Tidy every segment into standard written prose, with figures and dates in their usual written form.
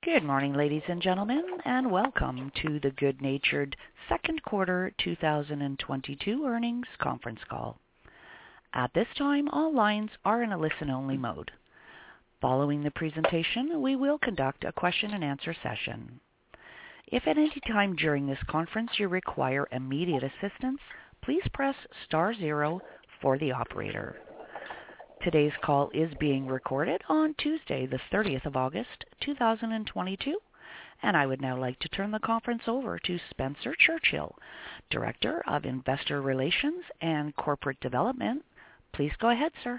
Good morning, ladies and gentlemen, and welcome to the Good-Natured second quarter 2022 earnings conference call. At this time, all lines are in a listen-only mode. Following the presentation, we will conduct a question-and-answer session. If at any time during this conference you require immediate assistance, please press star zero for the operator. Today's call is being recorded on Tuesday, the 30th of August, 2022, and I would now like to turn the conference over to Spencer Churchill, Director of Investor Relations and Corporate Development. Please go ahead, sir.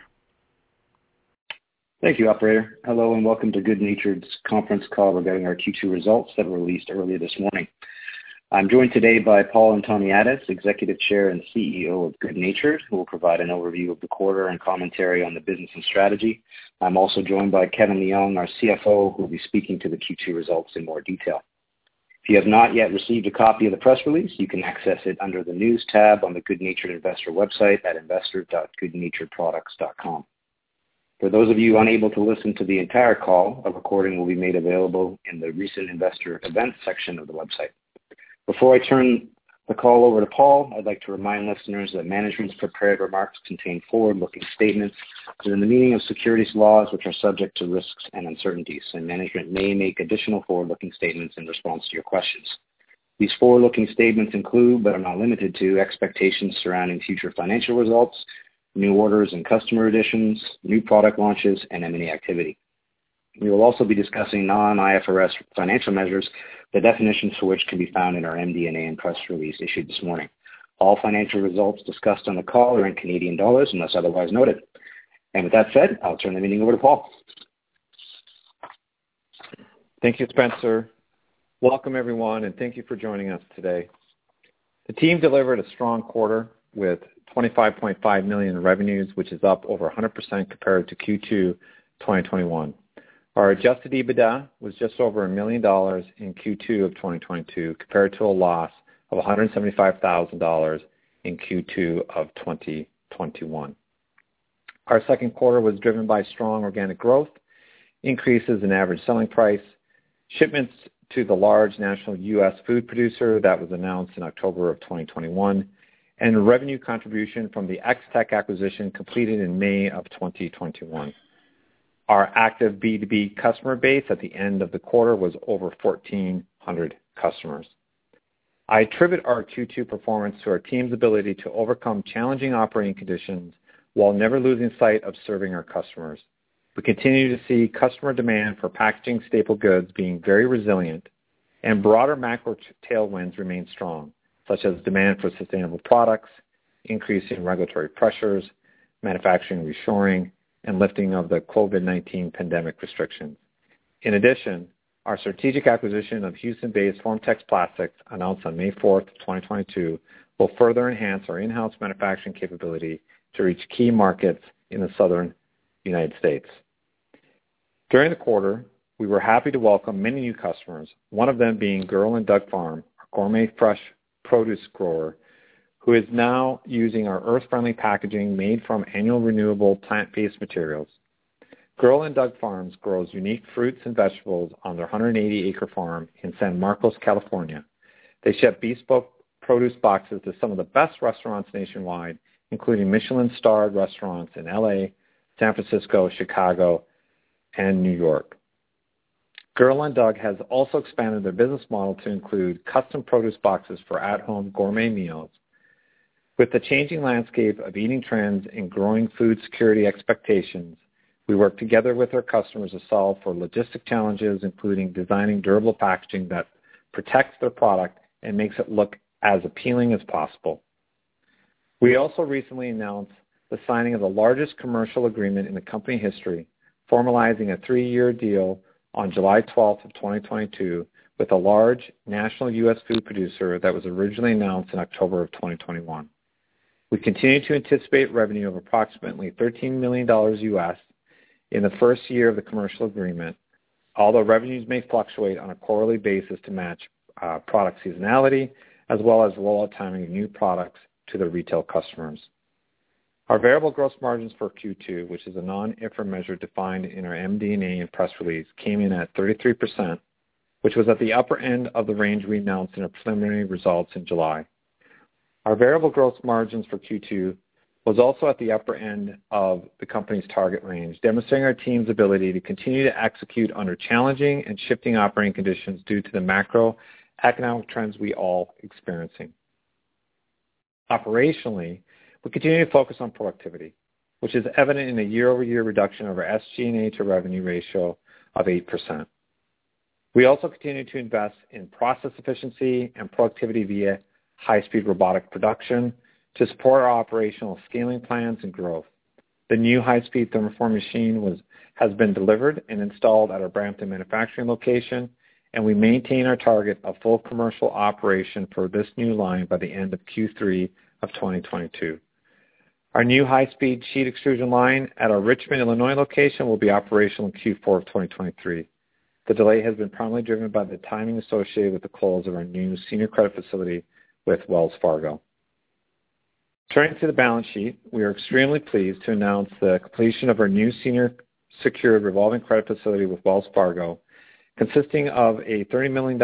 Thank you, operator. Hello and welcome to Good-Natured's conference call regarding our Q2 results that were released earlier this morning. I'm joined today by Paul Antoniadis, Executive Chair and CEO of Good-Natured, who will provide an overview of the quarter and commentary on the business and strategy. I'm also joined by Kevin Leong, our CFO, who will be speaking to the Q2 results in more detail. If you have not yet received a copy of the press release, you can access it under the News tab on the Good-Natured Investor website at investor.goodnaturedproducts.com. For those of you unable to listen to the entire call, a recording will be made available in the Recent Investor Events section of the website. Before I turn the call over to Paul, I'd like to remind listeners that management's prepared remarks contain forward-looking statements within the meaning of securities laws, which are subject to risks and uncertainties, and management may make additional forward-looking statements in response to your questions. These forward-looking statements include, but are not limited to, expectations surrounding future financial results, new orders and customer additions, new product launches, and M&A activity. We will also be discussing non-IFRS financial measures, the definitions for which can be found in our MD&A and press release issued this morning. All financial results discussed on the call are in Canadian dollars unless otherwise noted. And with that said, I'll turn the meeting over to Paul. Thank you, Spencer. Welcome, everyone, and thank you for joining us today. The team delivered a strong quarter with 25.5 million in revenues, which is up over 100% compared to Q2 2021. Our adjusted EBITDA was just over $1 million in Q2 of 2022 compared to a loss of $175,000 in Q2 of 2021. Our second quarter was driven by strong organic growth, increases in average selling price, shipments to the large national U.S. food producer that was announced in October of 2021, and revenue contribution from the X-Tech acquisition completed in May of 2021. Our active B2B customer base at the end of the quarter was over 1,400 customers. I attribute our Q2 performance to our team's ability to overcome challenging operating conditions while never losing sight of serving our customers. We continue to see customer demand for packaging staple goods being very resilient, and broader macro tailwinds remain strong, such as demand for sustainable products, increasing regulatory pressures, manufacturing reshoring, and lifting of the COVID-19 pandemic restrictions. In addition, our strategic acquisition of Houston-based FormTex Plastics, announced on May 4th, 2022, will further enhance our in-house manufacturing capability to reach key markets in the southern United States. During the quarter, we were happy to welcome many new customers, one of them being Girl and Doug Farm, our gourmet fresh produce grower, who is now using our earth-friendly packaging made from annual renewable plant-based materials. Girl and Doug Farms grows unique fruits and vegetables on their 180-acre farm in San Marcos, California. They ship bespoke produce boxes to some of the best restaurants nationwide, including Michelin-starred restaurants in LA, San Francisco, Chicago, and New York. Girl and Doug has also expanded their business model to include custom produce boxes for at-home gourmet meals. With the changing landscape of eating trends and growing food security expectations, we work together with our customers to solve for logistic challenges, including designing durable packaging that protects their product and makes it look as appealing as possible. We also recently announced the signing of the largest commercial agreement in the company history, formalizing a 3-year deal on July 12th of 2022 with a large national U.S. food producer that was originally announced in October of 2021. We continue to anticipate revenue of approximately $13 million U.S. in the first year of the commercial agreement, although revenues may fluctuate on a quarterly basis to match product seasonality, as well as rollout timing of new products to the retail customers. Our variable gross margins for Q2, which is a non-IFRS measure defined in our MD&A and press release, came in at 33%, which was at the upper end of the range we announced in our preliminary results in July. Our variable gross margins for Q2 was also at the upper end of the company's target range, demonstrating our team's ability to continue to execute under challenging and shifting operating conditions due to the macroeconomic trends we all experiencing. Operationally, we continue to focus on productivity, which is evident in a year-over-year reduction of our SG&A to revenue ratio of 8%. We also continue to invest in process efficiency and productivity via high-speed robotic production to support our operational scaling plans and growth. The new high-speed thermoform machine has been delivered and installed at our Brampton manufacturing location, and we maintain our target of full commercial operation for this new line by the end of Q3 of 2022. Our new high-speed sheet extrusion line at our Richmond, Illinois location will be operational in Q4 of 2023. The delay has been primarily driven by the timing associated with the close of our new senior credit facility with Wells Fargo. Turning to the balance sheet, we are extremely pleased to announce the completion of our new senior secured revolving credit facility with Wells Fargo, consisting of a $30 million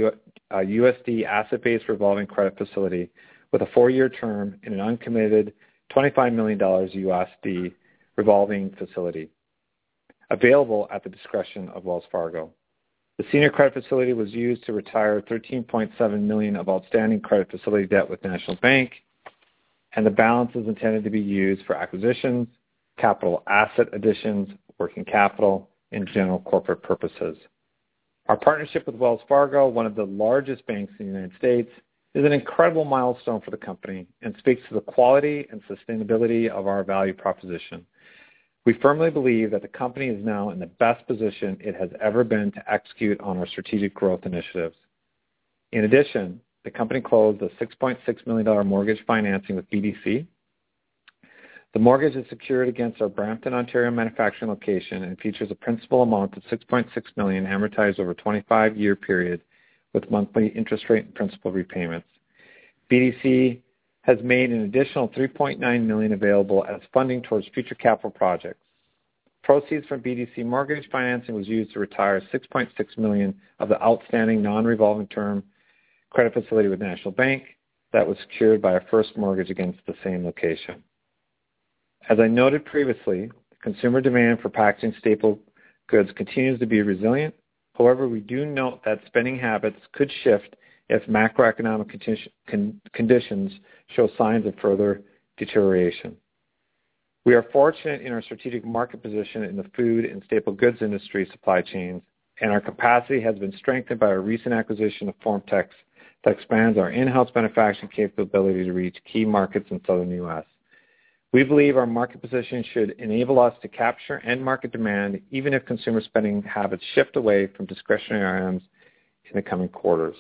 USD asset-based revolving credit facility with a 4-year term and an uncommitted $25 million USD revolving facility, available at the discretion of Wells Fargo. The senior credit facility was used to retire $13.7 million of outstanding credit facility debt with National Bank, and the balance is intended to be used for acquisitions, capital asset additions, working capital, and general corporate purposes. Our partnership with Wells Fargo, one of the largest banks in the United States, is an incredible milestone for the company and speaks to the quality and sustainability of our value proposition. We firmly believe that the company is now in the best position it has ever been to execute on our strategic growth initiatives. In addition, the company closed a $6.6 million mortgage financing with BDC. The mortgage is secured against our Brampton, Ontario manufacturing location and features a principal amount of $6.6 million amortized over a 25-year period with monthly interest rate and principal repayments. BDC has made an additional $3.9 million available as funding towards future capital projects. Proceeds from BDC mortgage financing was used to retire $6.6 million of the outstanding non-revolving term credit facility with National Bank that was secured by our first mortgage against the same location. As I noted previously, consumer demand for packaging staple goods continues to be resilient. However, we do note that spending habits could shift if macroeconomic conditions show signs of further deterioration. We are fortunate in our strategic market position in the food and staple goods industry supply chains, and our capacity has been strengthened by our recent acquisition of FormTex that expands our in-house manufacturing capability to reach key markets in southern U.S. We believe our market position should enable us to capture end market demand even if consumer spending habits shift away from discretionary items in the coming quarters.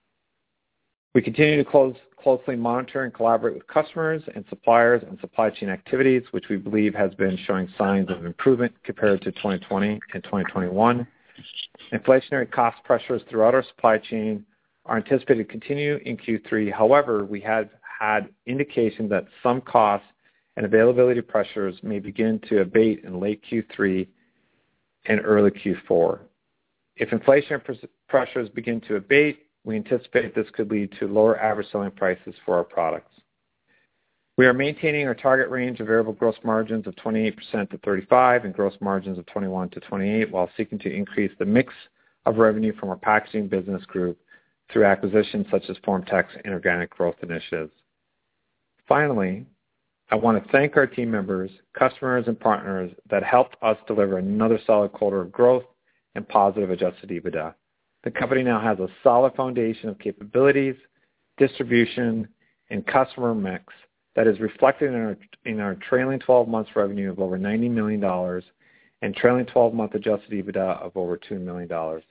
We continue to closely monitor and collaborate with customers and suppliers on supply chain activities, which we believe has been showing signs of improvement compared to 2020 and 2021. Inflationary cost pressures throughout our supply chain are anticipated to continue in Q3. However, we have had indication that some costs and availability pressures may begin to abate in late Q3 and early Q4. If inflationary pressures begin to abate, we anticipate this could lead to lower average selling prices for our products. We are maintaining our target range of variable gross margins of 28% to 35% and gross margins of 21% to 28% while seeking to increase the mix of revenue from our packaging business group through acquisitions such as FormTex and organic growth initiatives. Finally, I want to thank our team members, customers, and partners that helped us deliver another solid quarter of growth and positive adjusted EBITDA. The company now has a solid foundation of capabilities, distribution, and customer mix that is reflected in our trailing 12 months revenue of over $90 million and trailing 12-month adjusted EBITDA of over $2 million.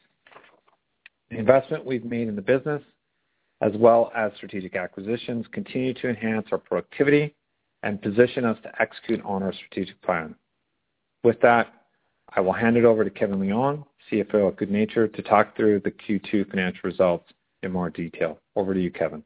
The investment we've made in the business, as well as strategic acquisitions, continue to enhance our productivity and position us to execute on our strategic plan. With that, I will hand it over to Kevin Leong, CFO at goodnatured, to talk through the Q2 financial results in more detail. Over to you, Kevin.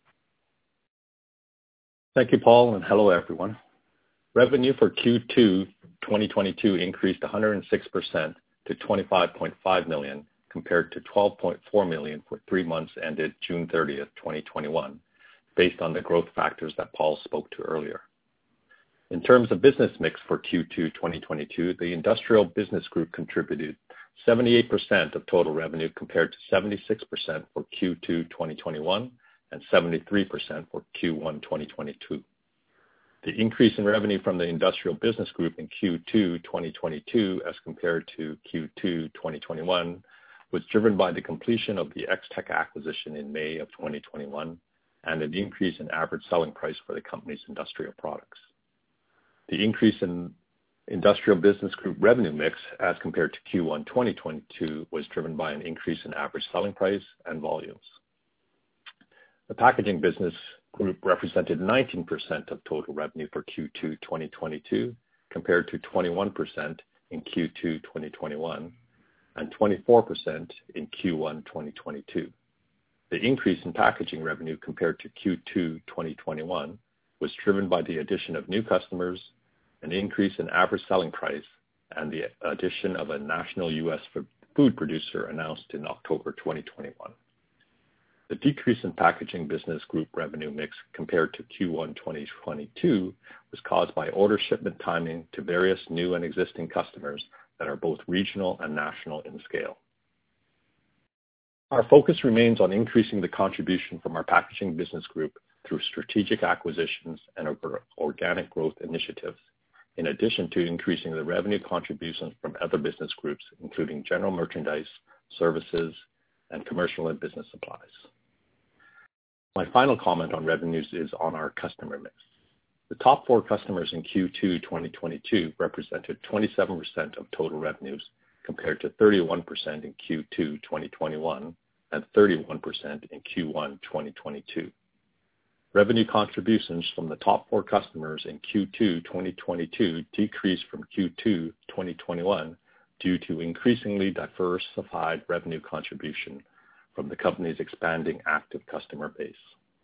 Thank you, Paul, and hello, everyone. Revenue for Q2 2022 increased 106% to $25.5 million, compared to $12.4 million for 3 months ended June 30th, 2021, based on the growth factors that Paul spoke to earlier. In terms of business mix for Q2 2022, the Industrial Business Group contributed 78% of total revenue compared to 76% for Q2 2021 and 73% for Q1 2022. The increase in revenue from the Industrial Business Group in Q2 2022 as compared to Q2 2021 was driven by the completion of the Ex-Tech acquisition in May of 2021 and an increase in average selling price for the company's industrial products. The increase in Industrial Business Group revenue mix as compared to Q1 2022 was driven by an increase in average selling price and volumes. The Packaging Business Group represented 19% of total revenue for Q2 2022 compared to 21% in Q2 2021 and 24% in Q1 2022. The increase in packaging revenue compared to Q2 2021 was driven by the addition of new customers, an increase in average selling price, and the addition of a national U.S. food producer announced in October 2021. The decrease in Packaging Business Group revenue mix compared to Q1 2022 was caused by order shipment timing to various new and existing customers that are both regional and national in scale. Our focus remains on increasing the contribution from our Packaging Business Group through strategic acquisitions and organic growth initiatives, in addition to increasing the revenue contributions from other business groups, including general merchandise, services, and commercial and business supplies. My final comment on revenues is on our customer mix. The top 4 customers in Q2 2022 represented 27% of total revenues compared to 31% in Q2 2021 and 31% in Q1 2022. Revenue contributions from the top 4 customers in Q2 2022 decreased from Q2 2021 due to increasingly diversified revenue contribution from the company's expanding active customer base.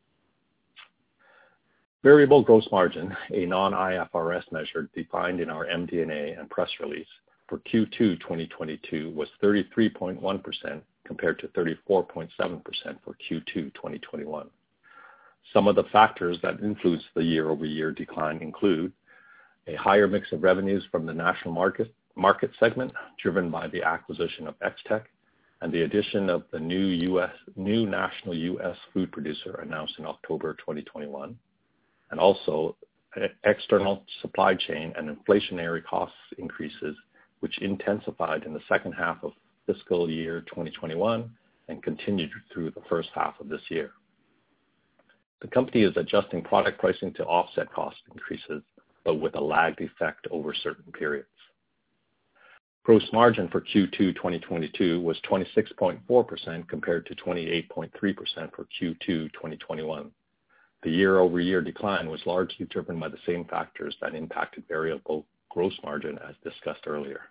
Variable gross margin, a non-IFRS measure defined in our MD&A and press release for Q2 2022 was 33.1% compared to 34.7% for Q2 2021. Some of the factors that influence the year-over-year decline include a higher mix of revenues from the national market segment driven by the acquisition of Ex-Tech and the addition of the new national U.S. food producer announced in October 2021, and also external supply chain and inflationary cost increases which intensified in the second half of fiscal year 2021 and continued through the first half of this year. The company is adjusting product pricing to offset cost increases, but with a lagged effect over certain periods. Gross margin for Q2 2022 was 26.4% compared to 28.3% for Q2 2021. The year-over-year decline was largely driven by the same factors that impacted variable gross margin as discussed earlier.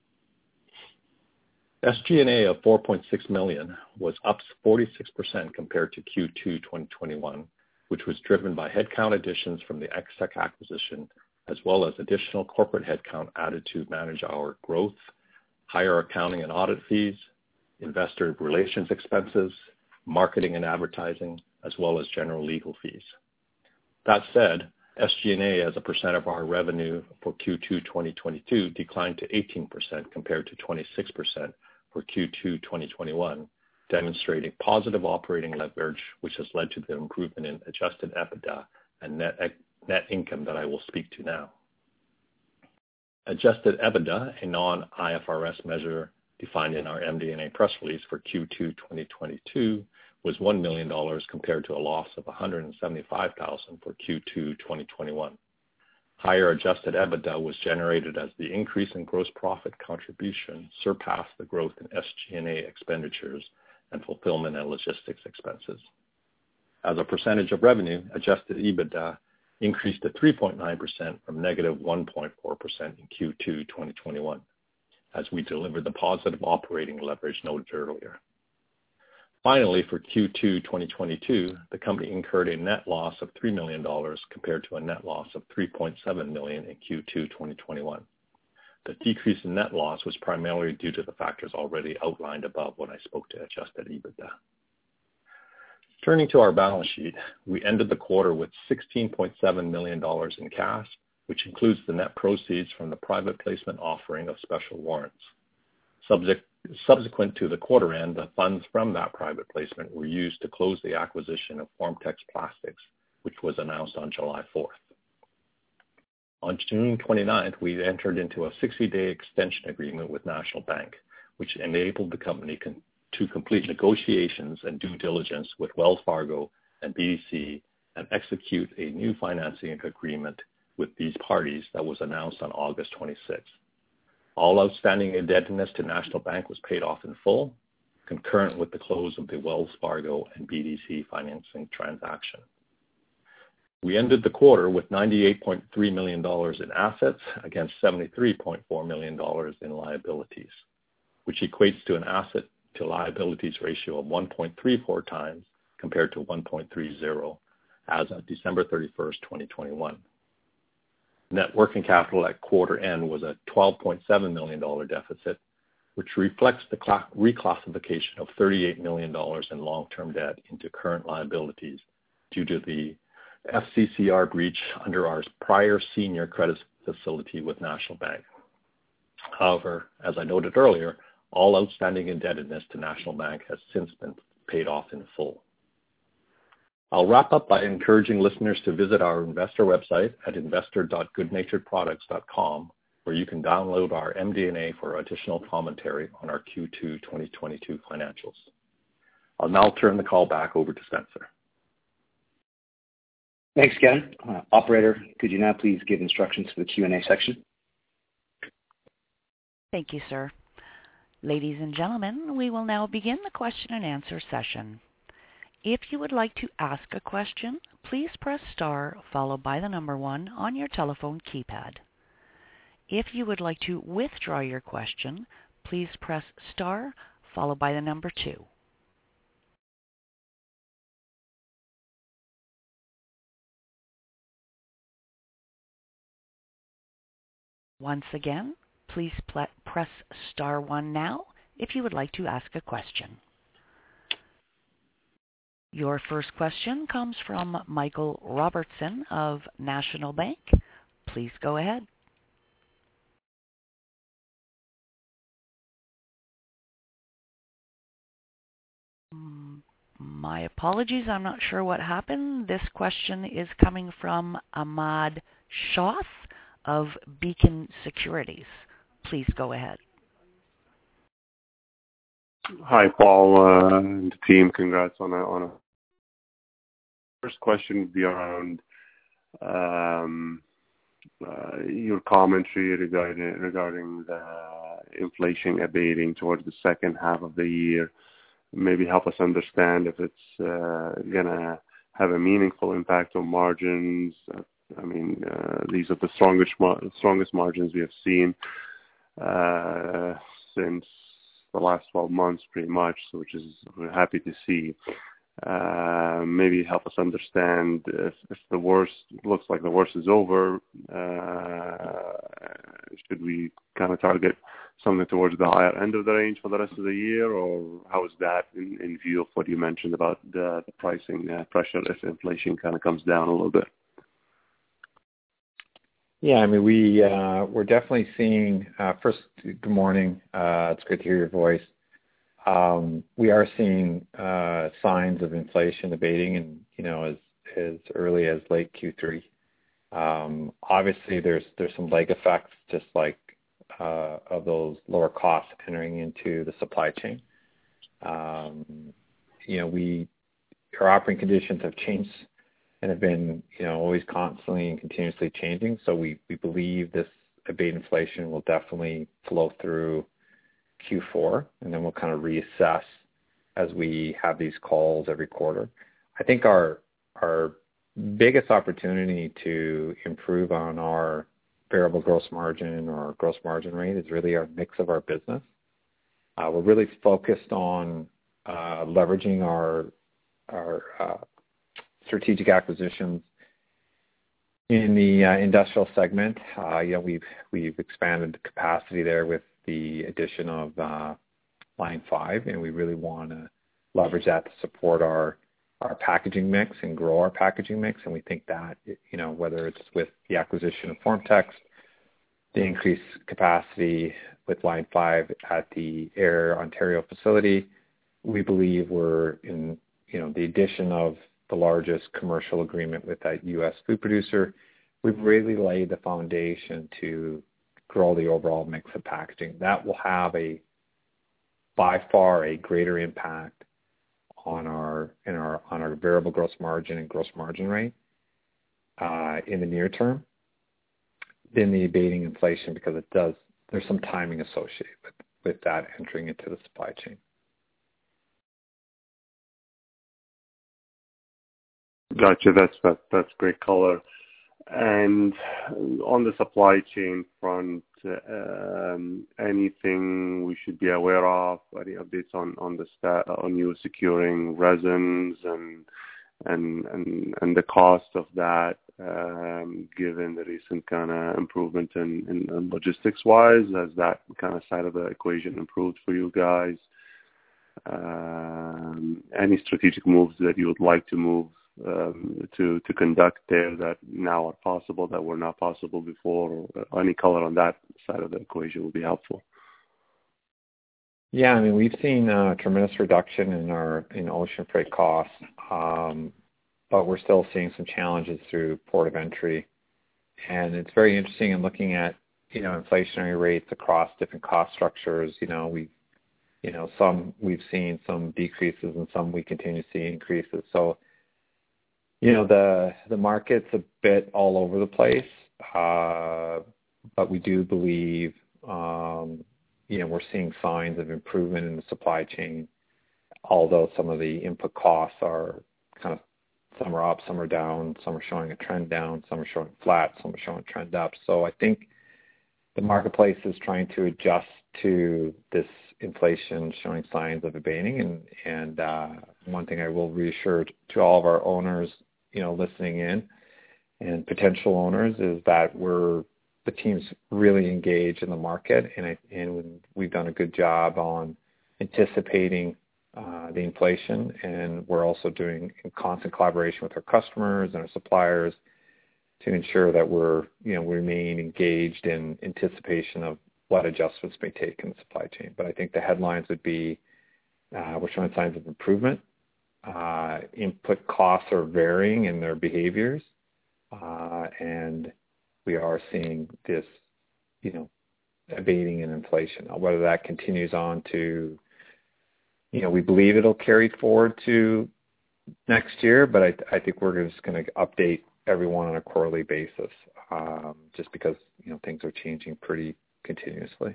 SG&A of $4.6 million was up 46% compared to Q2 2021, which was driven by headcount additions from the Ex-Tech acquisition, as well as additional corporate headcount added to manage our growth, higher accounting and audit fees, investor relations expenses, marketing and advertising, as well as general legal fees. That said, SG&A as a percent of our revenue for Q2 2022 declined to 18% compared to 26% for Q2 2021, demonstrating positive operating leverage, which has led to the improvement in adjusted EBITDA and net income that I will speak to now. Adjusted EBITDA, a non-IFRS measure defined in our MD&A press release for Q2 2022, was $1 million compared to a loss of $175,000 for Q2 2021. Higher adjusted EBITDA was generated as the increase in gross profit contribution surpassed the growth in SG&A expenditures and fulfillment and logistics expenses. As a percentage of revenue, adjusted EBITDA increased to 3.9% from negative 1.4% in Q2 2021, as we delivered the positive operating leverage noted earlier. Finally, for Q2 2022, the company incurred a net loss of $3 million compared to a net loss of $3.7 million in Q2 2021. The decrease in net loss was primarily due to the factors already outlined above when I spoke to adjusted EBITDA. Turning to our balance sheet, we ended the quarter with $16.7 million in cash, which includes the net proceeds from the private placement offering of special warrants. Subsequent to the quarter end, the funds from that private placement were used to close the acquisition of Formtex Plastics, which was announced on July 4th. On June 29th, we entered into a 60-day extension agreement with National Bank, which enabled the company to complete negotiations and due diligence with Wells Fargo and BDC and execute a new financing agreement with these parties that was announced on August 26th. All outstanding indebtedness to National Bank was paid off in full, concurrent with the close of the Wells Fargo and BDC financing transaction. We ended the quarter with $98.3 million in assets against $73.4 million in liabilities, which equates to an asset to liabilities ratio of 1.34 times compared to 1.30 as of December 31st, 2021. Net working capital at quarter end was a $12.7 million deficit, which reflects the reclassification of $38 million in long-term debt into current liabilities due to the FCCR breach under our prior senior credit facility with National Bank. However, as I noted earlier, all outstanding indebtedness to National Bank has since been paid off in full. I'll wrap up by encouraging listeners to visit our investor website at investor.goodnaturedproducts.com, where you can download our MD&A for additional commentary on our Q2 2022 financials. I'll now turn the call back over to Spencer. Thanks, Ken. Operator, could you now please give instructions for the Q&A section? Thank you, sir. Ladies and gentlemen, we will now begin the question and answer session. If you would like to ask a question, please press star followed by the number 1 on your telephone keypad. If you would like to withdraw your question, please press star followed by the number 2. Once again, please press star 1 now if you would like to ask a question. Your first question comes from Michael Robertson of National Bank. Please go ahead. My apologies, I'm not sure what happened. This question is coming from Ahmad Shah of Beacon Securities. Please go ahead. Hi, Paul and the team. Congrats on a. First question would be around your commentary regarding the inflation abating towards the second half of the year. Maybe help us understand if it's gonna have a meaningful impact on margins. I mean, these are the strongest margins we have seen since the last 12 months, pretty much, which is we're happy to see. Maybe help us understand if the worst looks like the worst is over. Should we kind of target something towards the higher end of the range for the rest of the year, or how is that in view of what you mentioned about the pricing pressure if inflation kind of comes down a little bit? Yeah, I mean, we're definitely seeing, first, good morning. It's good to hear your voice. We are seeing signs of inflation abating and, you know, as early as late Q3. Obviously, there's some lag effects, just like of those lower costs entering into the supply chain. You know, our operating conditions have changed and have been, you know, always constantly and continuously changing. So we believe this abate inflation will definitely flow through Q4, and then we'll kind of reassess as we have these calls every quarter. I think our biggest opportunity to improve on our variable gross margin or our gross margin rate is really our mix of our business. We're really focused on leveraging our strategic acquisitions In the industrial segment, we've expanded the capacity there with the addition of line 5, and we really want to leverage that to support our packaging mix and grow our packaging mix. And we think that, whether it's with the acquisition of FormTex, the increased capacity with line 5 at the Ayr, Ontario facility, we believe we're in, the addition of the largest commercial agreement with that U.S. food producer, we've really laid the foundation to grow the overall mix of packaging. That will have by far a greater impact on our variable gross margin and gross margin rate in the near term than the abating inflation, because there's some timing associated with that entering into the supply chain. Gotcha. That's great color. And on the supply chain front, anything we should be aware of? Any updates on you securing resins and the cost of that, given the recent kind of improvement in logistics wise? Has that kind of side of the equation improved for you guys? Any strategic moves that you would like to move to conduct there that now are possible that were not possible before? Or any color on that side of the equation would be helpful. Yeah, we've seen a tremendous reduction in ocean freight costs, but we're still seeing some challenges through port of entry. And it's very interesting in looking at, inflationary rates across different cost structures. Some we've seen some decreases and some we continue to see increases. So, the market's a bit all over the place, but we do believe, we're seeing signs of improvement in the supply chain, although some of the input costs are kind of, some are up, some are down, some are showing a trend down, some are showing flat, some are showing a trend up. So I think the marketplace is trying to adjust to this inflation showing signs of abating. And one thing I will reassure to all of our owners, listening in, and potential owners, is that the team's really engaged in the market, and we've done a good job on anticipating the inflation, and we're also doing in constant collaboration with our customers and our suppliers to ensure that we remain engaged in anticipation of what adjustments may take in the supply chain. But I think the headlines would be, we're showing signs of improvement. Input costs are varying in their behaviors, and we are seeing this, abating in inflation. Now, whether that continues on to, we believe it'll carry forward to next year, but I think we're just going to update everyone on a quarterly basis, just because, things are changing pretty continuously.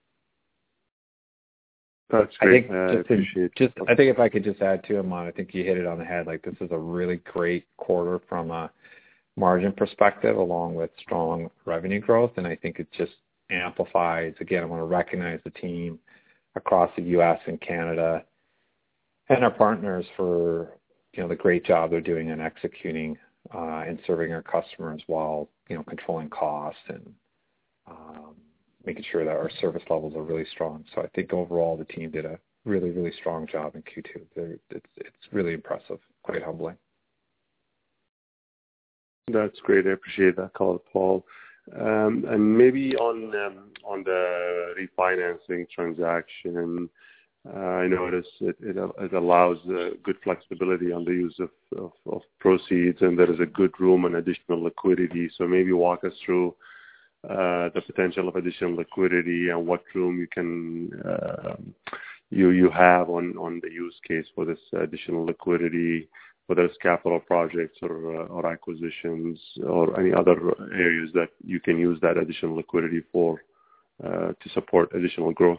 That's great. I think if I could just add to Aman, I think you hit it on the head. Like, this is a really great quarter from a margin perspective, along with strong revenue growth, and I think it just amplifies. Again, I want to recognize the team across the U.S. and Canada and our partners for the great job they're doing in executing and serving our customers while controlling costs and making sure that our service levels are really strong. So I think overall the team did a really, really strong job in Q2. It's really impressive, quite humbling. That's great. I appreciate that call, Paul. And maybe on the refinancing transaction, I noticed it allows good flexibility on the use of proceeds, and there is a good room and additional liquidity. So maybe walk us through the potential of additional liquidity and what room you have on the use case for this additional liquidity, whether it's capital projects or acquisitions or any other areas that you can use that additional liquidity for to support additional growth.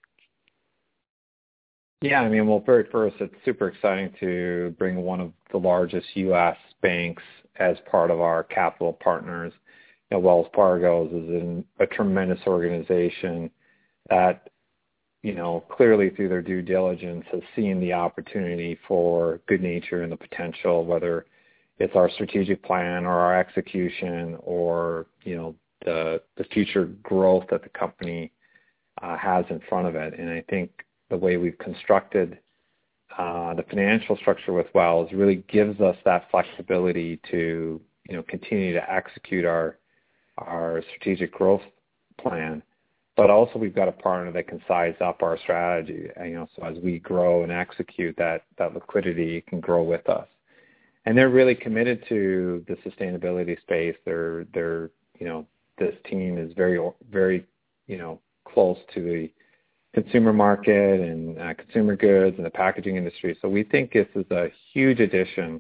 Yeah, well, first, it's super exciting to bring one of the largest U.S. banks as part of our capital partners. Wells Fargo is a tremendous organization that, clearly through their due diligence has seen the opportunity for good nature and the potential, whether it's our strategic plan or our execution or, the future growth that the company has in front of it. And I think the way we've constructed the financial structure with Wells really gives us that flexibility to, continue to execute our strategic growth plan. But also we've got a partner that can size up our strategy, so as we grow and execute that liquidity can grow with us. And they're really committed to the sustainability space. They're this team is very, very, close to the consumer market and consumer goods and the packaging industry. So we think this is a huge addition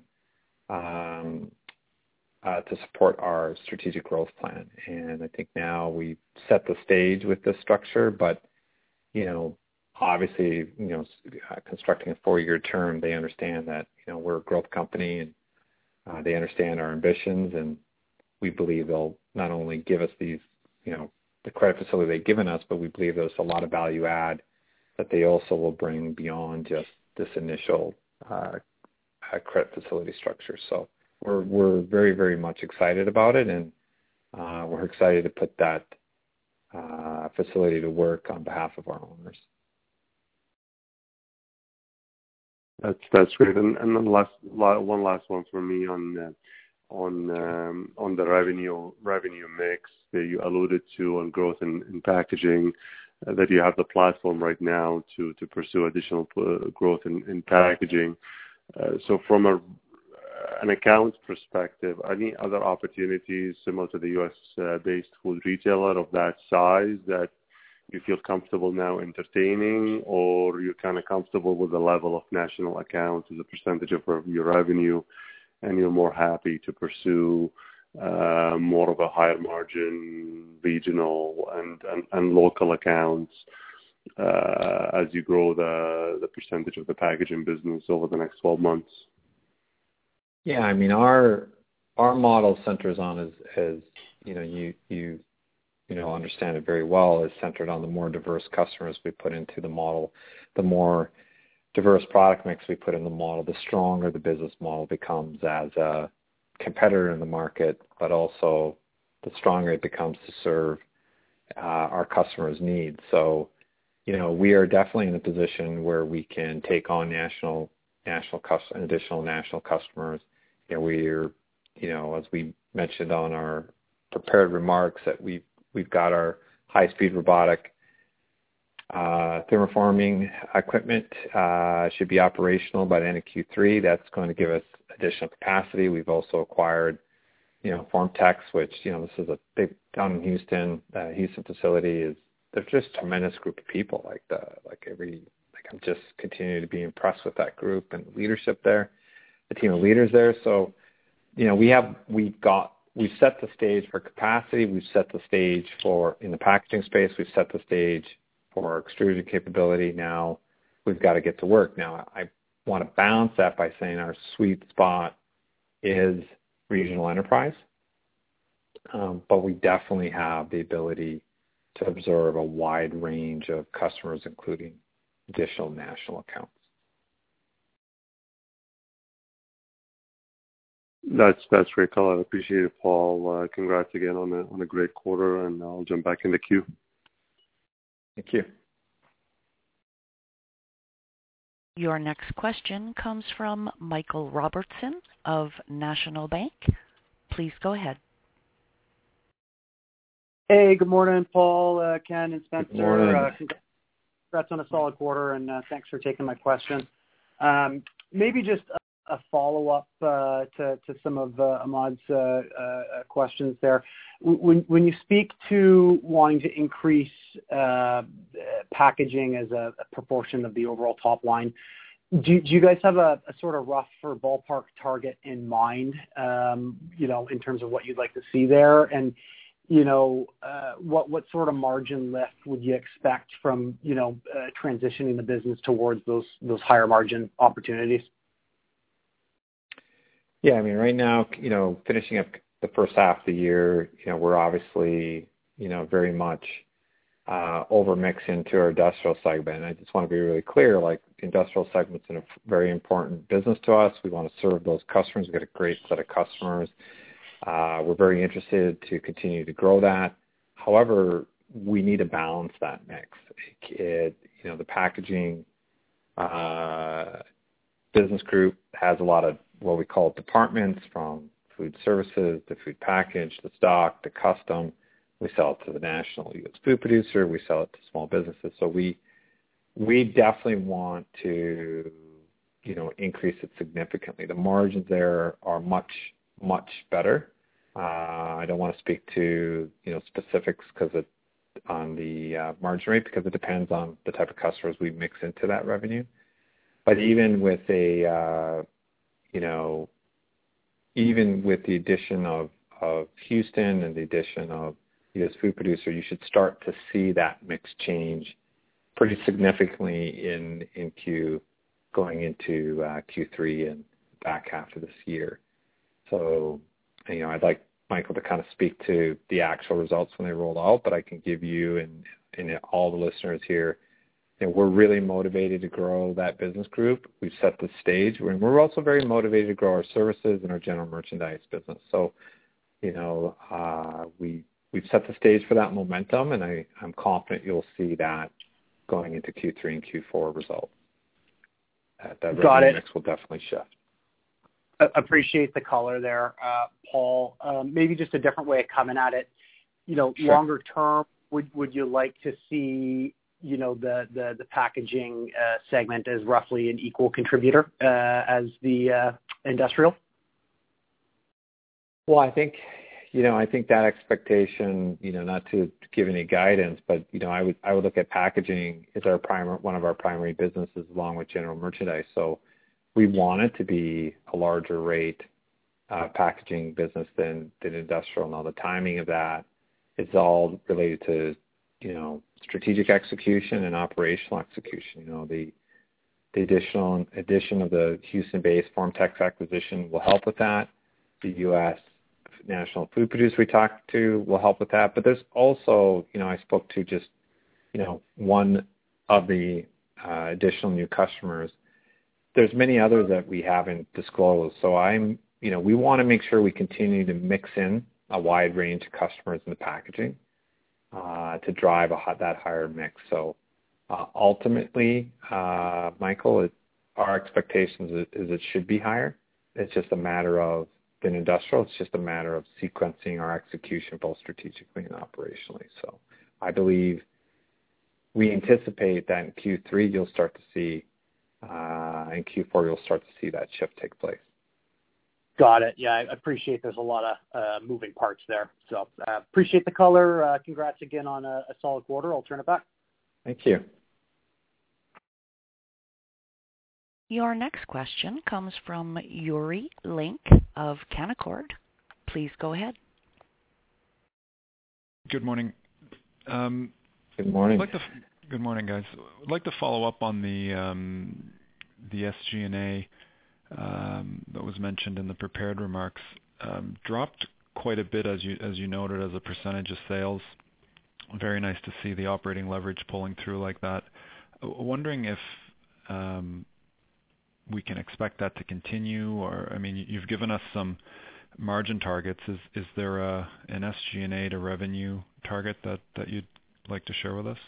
to support our strategic growth plan. And I think now we've set the stage with this structure, but, obviously, constructing a 4-year term, they understand that, we're a growth company and they understand our ambitions, and we believe they'll not only give us these, the credit facility they've given us, but we believe there's a lot of value add that they also will bring beyond just this initial credit facility structure. So we're very, very much excited about it, and we're excited to put that facility to work on behalf of our owners. That's great. And then one last one for me on the revenue mix that you alluded to on growth in packaging, that you have the platform right now to pursue additional growth in packaging. So from an account perspective, any other opportunities similar to the U.S. based food retailer of that size that you feel comfortable now entertaining, or you're kind of comfortable with the level of national accounts as a percentage of your revenue, and you're more happy to pursue more of a higher margin regional and local accounts as you grow the percentage of the packaging business over the next 12 months? Yeah, I mean, our model centers on, as you understand it very well, is centered on the more diverse customers we put into the model. The more diverse product mix we put in the model, the stronger the business model becomes as a competitor in the market, but also the stronger it becomes to serve our customers' needs. So, we are definitely in a position where we can take on additional national customers. We're, as we mentioned on our prepared remarks, that we've got our high-speed robotic thermoforming equipment should be operational by the end of Q3. That's going to give us additional capacity. We've also acquired, FormTex, which, this is a big down in Houston. The Houston facility they're just a tremendous group of people. I'm just continuing to be impressed with that group and leadership there, the team of leaders there. So, we've set the stage for capacity. We've set the stage in the packaging space. We've set the stage for our extrusion capability. Now we've got to get to work. Now I want to balance that by saying our sweet spot is regional enterprise, but we definitely have the ability to absorb a wide range of customers, including additional national accounts. That's great, color. I appreciate it, Paul. Congrats again on a great quarter, and I'll jump back in the queue. Thank you. Your next question comes from Michael Robertson of National Bank. Please go ahead. Hey, good morning, Paul, Ken, and Spencer. Good morning. Congrats on a solid quarter, and thanks for taking my question. Maybe just a follow-up to some of Ahmad's questions there. When you speak to wanting to increase packaging as a proportion of the overall top line, do you guys have a sort of rough or ballpark target in mind, in terms of what you'd like to see there? And, what sort of margin lift would you expect from, transitioning the business towards those higher margin opportunities? Yeah, I mean, right now, finishing up the first half of the year, we're obviously, very much over-mix into our industrial segment. I just want to be really clear, like the industrial segment's a very important business to us. We want to serve those customers. We've got a great set of customers. We're very interested to continue to grow that. However, we need to balance that mix. The packaging business group has a lot of what we call departments, from food services to food package to stock to custom. We sell it to the national U.S. food producer. We sell it to small businesses. So we definitely want to, increase it significantly. The margins there are much, much better. I don't want to speak to, specifics on the margin rate, because it depends on the type of customers we mix into that revenue. But even with even with the addition of Houston and the addition of U.S. food producer, you should start to see that mix change pretty significantly going into Q3 and back half of this year. So, I'd like Michael to kind of speak to the actual results when they roll out, but I can give you and all the listeners here, we're really motivated to grow that business group. We've set the stage, and we're also very motivated to grow our services and our general merchandise business. So, we've set the stage for that momentum, and I'm confident you'll see that going into Q3 and Q4 results. That revenue mix will definitely shift. Appreciate the color there, Paul. Maybe just a different way of coming at it. Sure. Longer term, would you like to see the packaging segment as roughly an equal contributor as the industrial? Well, I think that expectation, not to give any guidance, but I would look at packaging as one of our primary businesses, along with general merchandise. So we want it to be a larger rate packaging business than industrial. Now, the timing of that is all related to strategic execution and operational execution. The addition of the Houston-based FormTex acquisition will help with that. The U.S. national food producer we talked to will help with that. But there's also, I spoke to just, one of the additional new customers. There's many others that we haven't disclosed. So we want to make sure we continue to mix in a wide range of customers in the packaging to drive that higher mix. So ultimately, Michael, our expectations is it should be higher. It's just a matter of, in industrial, it's just a matter of sequencing our execution both strategically and operationally. So I believe we anticipate that in Q3 you'll start to see, in Q4 you'll start to see that shift take place. Got it. Yeah, I appreciate there's a lot of moving parts there. So appreciate the color. Congrats again on a solid quarter. I'll turn it back. Thank you. Your next question comes from Yuri Lynk of Canaccord. Please go ahead. Good morning. Good morning. Good morning, guys. I'd like to follow up on the SG&A that was mentioned in the prepared remarks. Dropped quite a bit, as you noted, as a percentage of sales. Very nice to see the operating leverage pulling through like that. Wondering if we can expect that to continue, or, you've given us some margin targets. Is there an SG&A to revenue target that you'd like to share with us?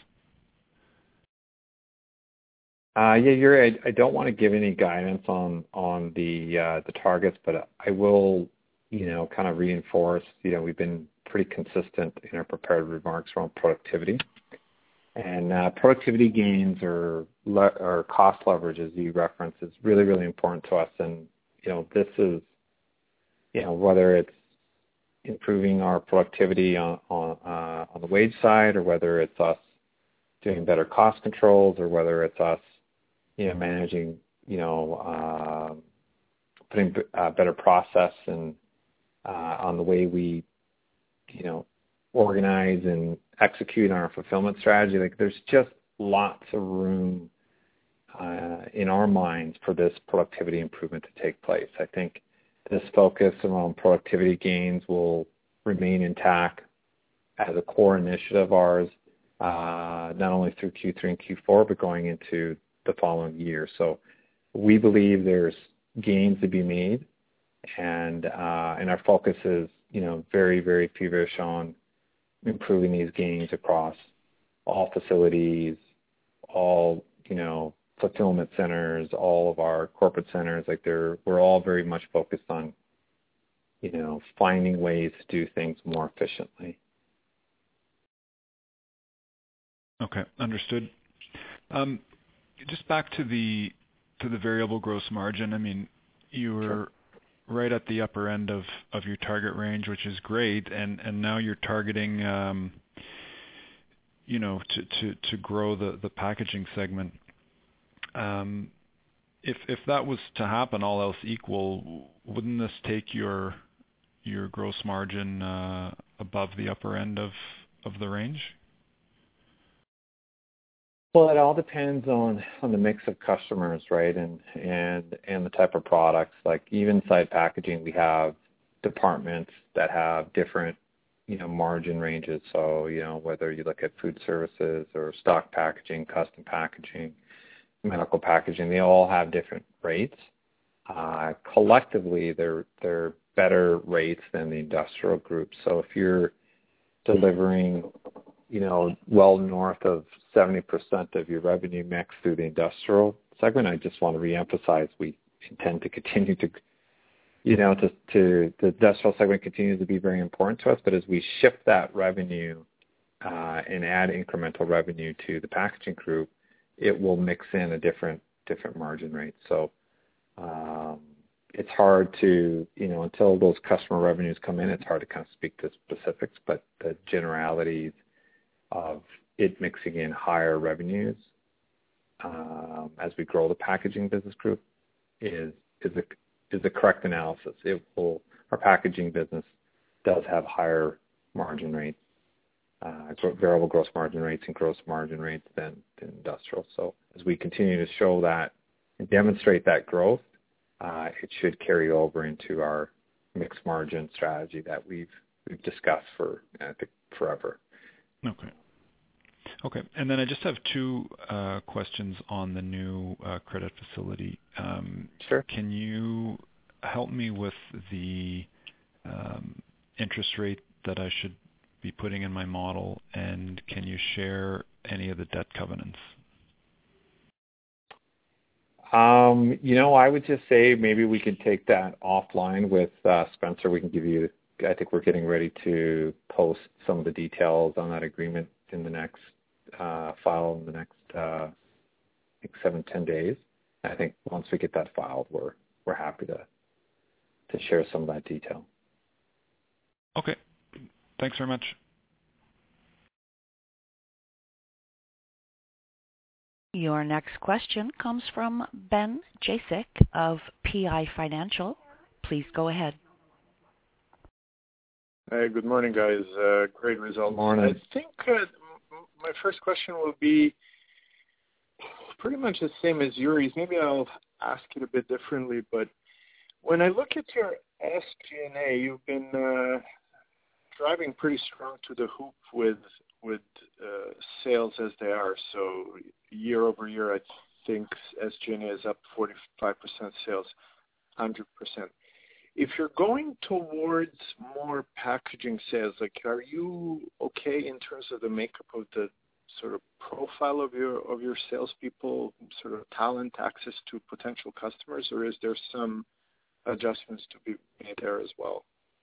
Yuri, I don't want to give any guidance on the targets, but I will, kind of reinforce, we've been pretty consistent in our prepared remarks around productivity. And productivity gains or cost leverage, as you referenced, is really, really important to us. And, this is, whether it's improving our productivity on the wage side, or whether it's us doing better cost controls, or whether it's us, managing, putting a better process and on the way we, organize and execute on our fulfillment strategy. Like, there's just lots of room in our minds for this productivity improvement to take place. I think this focus around productivity gains will remain intact as a core initiative of ours. not only through Q3 and Q4, but going into the following year. So we believe there's gains to be made, and our focus is, very, very feverish on improving these gains across all facilities, all, fulfillment centers, all of our corporate centers. We're all very much focused on, finding ways to do things more efficiently. Okay, understood. Just back to the variable gross margin. I mean, you were right at the upper end of your target range, which is great, and now you're targeting, to grow the packaging segment. If that was to happen, all else equal, wouldn't this take your gross margin above the upper end of the range? Well, it all depends on the mix of customers, right, and the type of products. Like even inside packaging, we have departments that have different, margin ranges. So, whether you look at food services or stock packaging, custom packaging, medical packaging, they all have different rates. Collectively, they're better rates than the industrial group. So if you're delivering, well north of 70% of your revenue mix through the industrial segment, I just want to reemphasize we intend to continue to, the industrial segment continues to be very important to us. But as we shift that revenue and add incremental revenue to the packaging group, it will mix in a different margin rate. So it's hard to, until those customer revenues come in, it's hard to kind of speak to specifics, but the generalities of it mixing in higher revenues as we grow the packaging business group is the correct analysis. Our packaging business does have higher margin rates, variable gross margin rates and gross margin rates than industrial. So as we continue to show that and demonstrate that growth, it should carry over into our mixed margin strategy that we've discussed for, I think, forever. Okay. And then I just have two questions on the new credit facility. Sure. Can you help me with the interest rate that I should be putting in my model, and can you share any of the debt covenants? I would just say maybe we could take that offline with Spencer. We can give you, I think we're getting ready to post some of the details on that agreement in the next file in the next 7-10 days. I think once we get that filed, we're happy to share some of that detail. Okay. Thanks very much. Your next question comes from Ben Jasek of PI Financial. Please go ahead. Hey, good morning, guys. Great results. Morning. I think my first question will be pretty much the same as Yuri's. Maybe I'll ask it a bit differently, but when I look at your SG&A, you've been driving pretty strong to the hoop with sales as they are. So year over year, I think SG&A is up 45%, sales 100%. If you're going towards more packaging sales, are you okay in terms of the makeup of the sort of profile of your salespeople, sort of talent, access to potential customers, or is there some adjustments to be made there as well?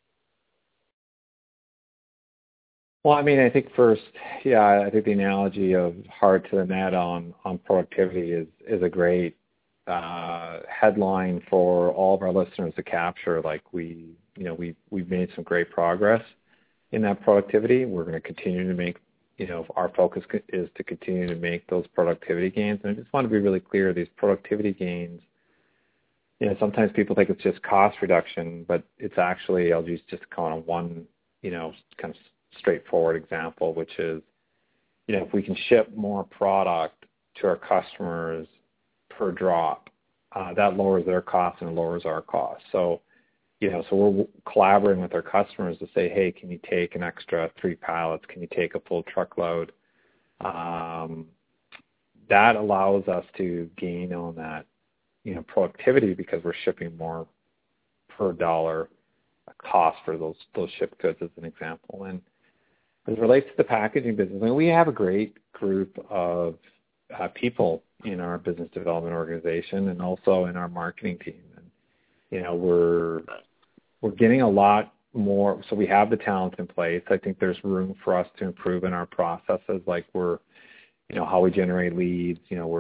Well, I mean, I think first, I think the analogy of hard to the net on productivity is a great headline for all of our listeners to capture. Like we've made some great progress in that productivity. We're going to continue to make, our focus is to continue to make those productivity gains. And I just want to be really clear, these productivity gains, sometimes people think it's just cost reduction, but it's actually, I'll use just kind of one, kind of straightforward example, which is, if we can ship more product to our customers per drop, that lowers their costs and lowers our costs. So, so we're collaborating with our customers to say, hey, can you take an extra 3 pallets? Can you take a full truckload? that allows us to gain on that, productivity because we're shipping more per dollar cost for those shipped goods, as an example. And as it relates to the packaging business, we have a great group of people in our business development organization and also in our marketing team. And, we're getting a lot more. So we have the talent in place. I think there's room for us to improve in our processes, like how we generate leads.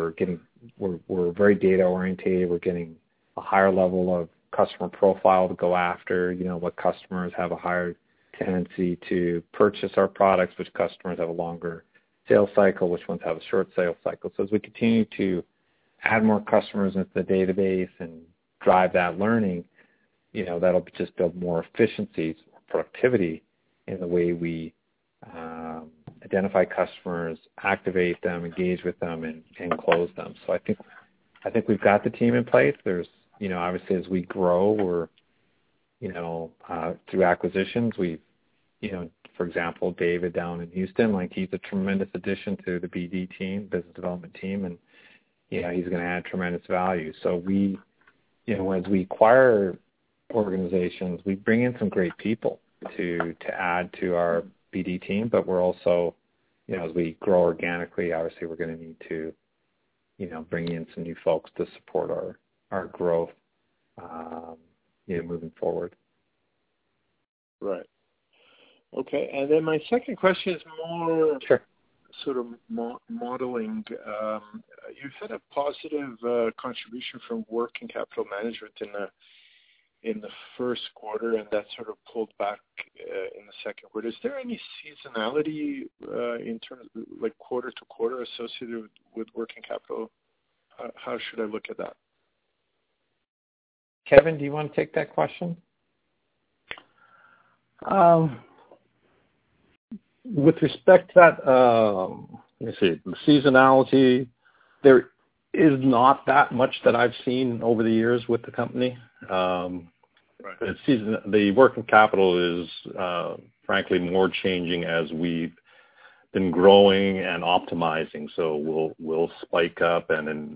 We're very data oriented. We're getting a higher level of customer profile to go after. What customers have a higher tendency to purchase our products, which customers have a longer sales cycle, which ones have a short sales cycle. So as we continue to add more customers into the database and drive that learning, that'll just build more efficiencies, productivity in the way we identify customers, activate them, engage with them, and close them. So I think we've got the team in place. There's, obviously as we grow, we're, through acquisitions, we've, for example, David down in Houston, he's a tremendous addition to the BD team, business development team, and, he's going to add tremendous value. So we, as we acquire organizations, we bring in some great people to add to our BD team, but we're also, as we grow organically, obviously we're going to need to, bring in some new folks to support our growth, moving forward. Right. Okay. And then my second question is more sort of modeling. You've had a positive contribution from working capital management in the first quarter, and that sort of pulled back in the second quarter. Is there any seasonality in terms of like quarter to quarter associated with working capital? How should I look at that? Kevin, do you want to take that question? With respect to that, let me see, the seasonality, there is not that much that I've seen over the years with the company. Right. The working capital is, frankly, more changing as we've been growing and optimizing. So we'll spike up, and then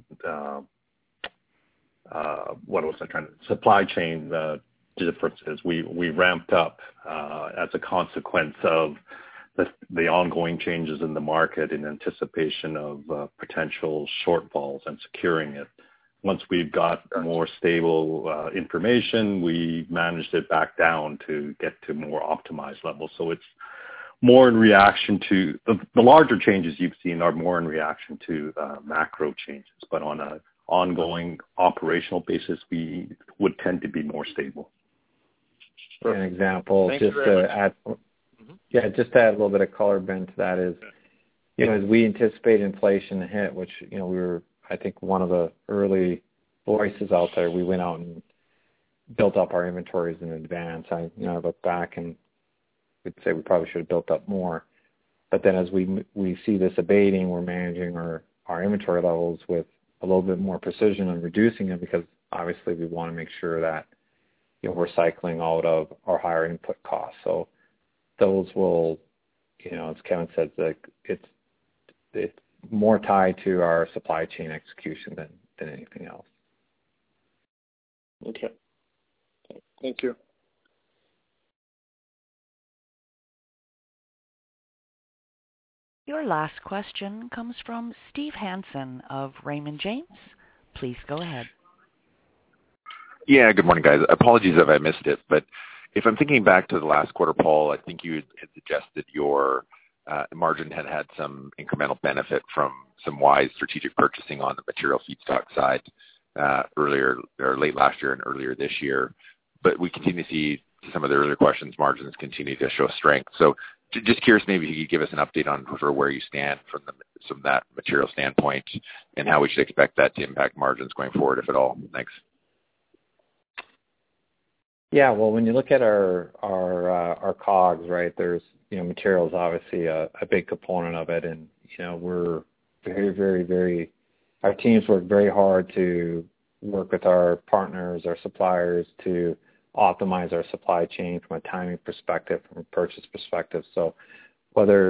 supply chain differences. We ramped up as a consequence of the ongoing changes in the market in anticipation of potential shortfalls and securing it. Once we've got more stable information, we managed it back down to get to more optimized levels. So it's more in reaction to the larger changes you've seen are more in reaction to macro changes. But on an ongoing operational basis, we would tend to be more stable. For an example, just to add a little bit of color, Ben, to that is, as we anticipate inflation to hit, which, we were, I think, one of the early voices out there, we went out and built up our inventories in advance. I look back and would say we probably should have built up more. But then as we see this abating, we're managing our inventory levels with a little bit more precision and reducing them, because obviously we want to make sure that, we're cycling out of our higher input costs. So those will, as Kevin said, it's more tied to our supply chain execution than anything else. Okay. Thank you. Your last question comes from Steve Hansen of Raymond James. Please go ahead. Yeah, good morning, guys. Apologies if I missed it, but if I'm thinking back to the last quarter, Paul, I think you had suggested your margin had some incremental benefit from some wise strategic purchasing on the material feedstock side earlier or late last year and earlier this year. But we continue to see, to some of the earlier questions, margins continue to show strength. So just curious, maybe you could give us an update on sort of where you stand from that material standpoint and how we should expect that to impact margins going forward, if at all. Thanks. Yeah, well, when you look at our COGS, right, there's, materials obviously a big component of it. And, we're very, very, very, our teams work very hard to work with our partners, our suppliers, to optimize our supply chain from a timing perspective, from a purchase perspective. So whether,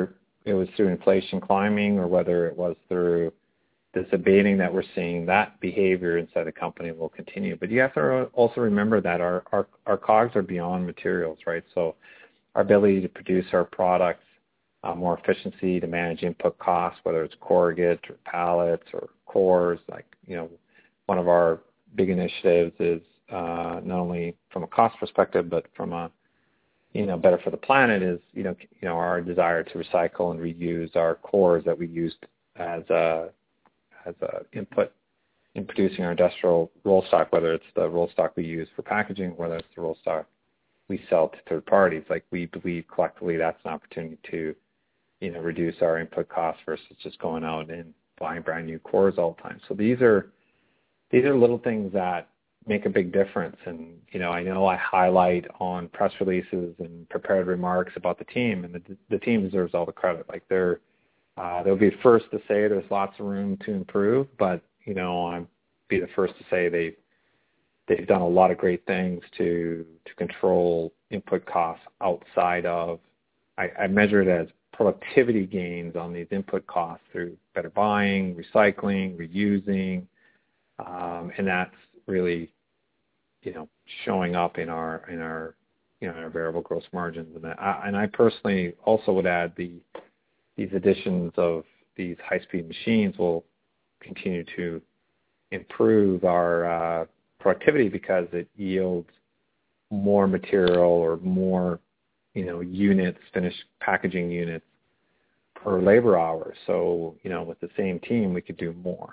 it was through inflation climbing or whether it was through this abating that we're seeing, that behavior inside the company will continue. But you have to also remember that our COGS are beyond materials, right? So our ability to produce our products, more efficiency to manage input costs, whether it's corrugate or pallets or cores, like, one of our big initiatives is not only from a cost perspective, but from a, better for the planet is, our desire to recycle and reuse our cores that we used as a input in producing our industrial roll stock, whether it's the roll stock we use for packaging, whether it's the roll stock we sell to third parties. Like, we believe collectively that's an opportunity to, reduce our input costs versus just going out and buying brand new cores all the time. So these are little things that make a big difference. And, I know I highlight on press releases and prepared remarks about the team, and the team deserves all the credit. Like, they'll be the first to say there's lots of room to improve, but, I'll be the first to say they've done a lot of great things to control input costs outside of, I measure it as productivity gains on these input costs through better buying, recycling, reusing, and that's really, showing up in our our variable gross margins. And I personally also would add these additions of these high-speed machines will continue to improve our productivity because it yields more material or more, units, finished packaging units per labor hour. So, with the same team, we could do more.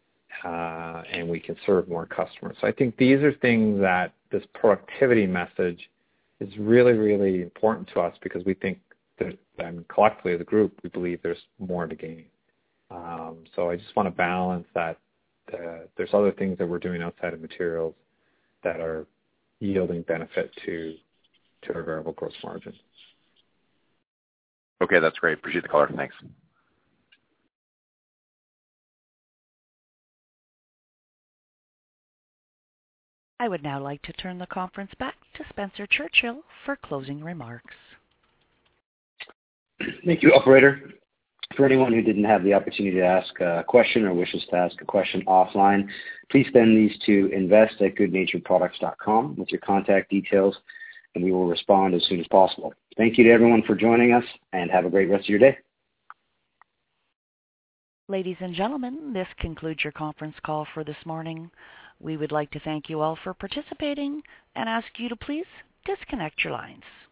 And we can serve more customers. So I think these are things that this productivity message is really, really important to us because we think that, collectively as a group, we believe there's more to gain. So I just want to balance that. There's other things that we're doing outside of materials that are yielding benefit to our variable gross margin. Okay, that's great. Appreciate the color. Thanks. I would now like to turn the conference back to Spencer Churchill for closing remarks. Thank you, operator. For anyone who didn't have the opportunity to ask a question or wishes to ask a question offline, please send these to invest@goodnaturedproducts.com with your contact details, and we will respond as soon as possible. Thank you to everyone for joining us, and have a great rest of your day. Ladies and gentlemen, this concludes your conference call for this morning. We would like to thank you all for participating and ask you to please disconnect your lines.